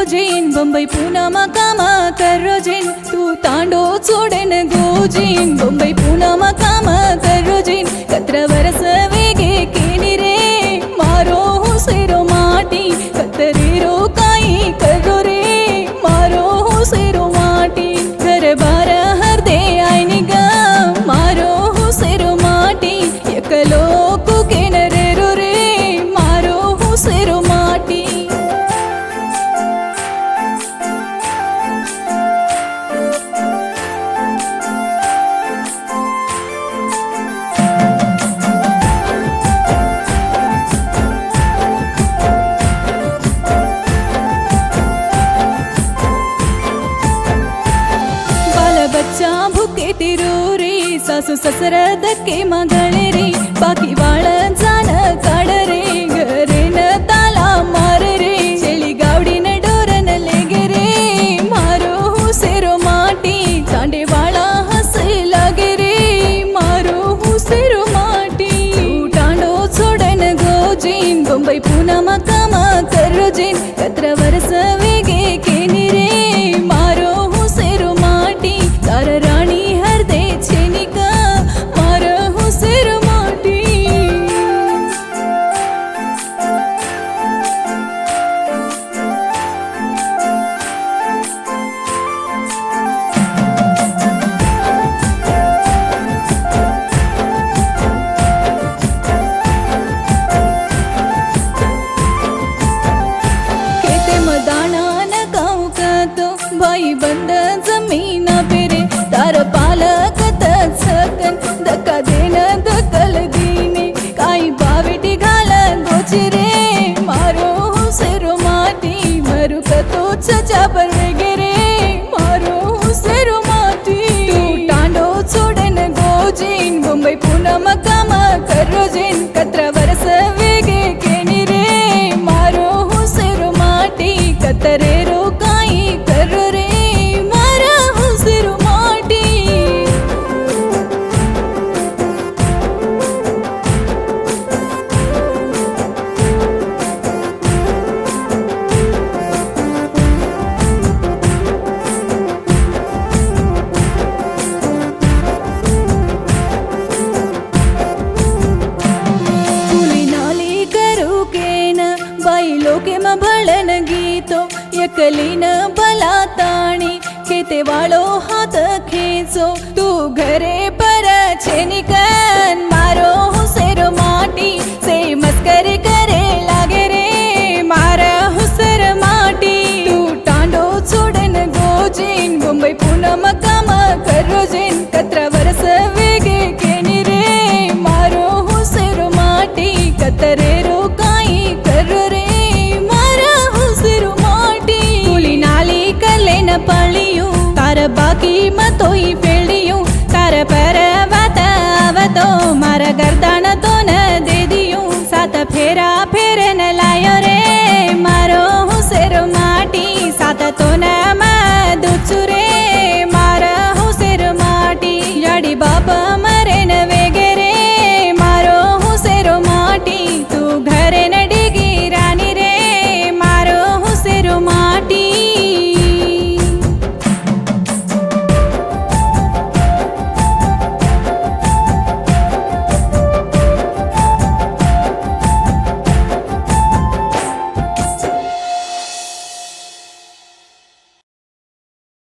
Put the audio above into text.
रोजीन बंबई पुना मकामा कर रोजीन तू तांडो चोडेन गोजीन बंबई पुना मकामा कर रोजीन कत्र वरस वेगे केनी रे मारो हुसेरो माटी कतरेरो काई करो रे मारो हुसेरो माटी घर बार हर दे आईनी गा मारो हुसेरो माटी एकलो कुकेन रेरो रे मारो हुसेरो माटी बच्चा भुके तिरू रे सासू ससर धक्के मागणे रे बाकी वाळ जाण काढ रे घरेन ताला मार रे शेळी गावडीन डोरन लेगे रे मारो हुसेरो माटी तांडे वाळा हसे लागे रे मारो हुसेरो माटी टांडो छोडन गोजीन बंबई पुना मकामा कर रोजीन कत्र वरस वेगे केनी रे मारो हुसेरो माटी तार राणी हर दे छेनिका मार हुसेर माटी खेते मदाना न गाऊ का तो भाई बंद जमीना पेरे तार पालक सकन धक्का देन दखल दीने काही बावेटी घाल गोची रे मारो हुसेरो माटी मरु कतो चचा पर वेगे रे मारो हुसेरो माटी तू टांडो छोडन गोजीन बंबई पुना मकामा कर रोजीन कत्र वरस वेगे केनी रे मारो हुसेरो माटी कतरेरो काई करो रे मारा हुसेरो माटी कुली नाली करू केन बाई लोके म भळन गीतो एकलीन भला ताणी खेते वाळो हात खेचो तू घरे पर छेनिकन मारो हुसेरो माटी से मस्करी करे लागे रे मारा हुसर माटी तू टांडो छोडन गोजीन बंबई पुना मकामा कर रोजीन कत्र वरस वेगे केनी रे मारो हुसेरो माटी कतरेरो काई करो रे मारा हुसेरो माटी कुली नाली कलेन पळियू तार बाकी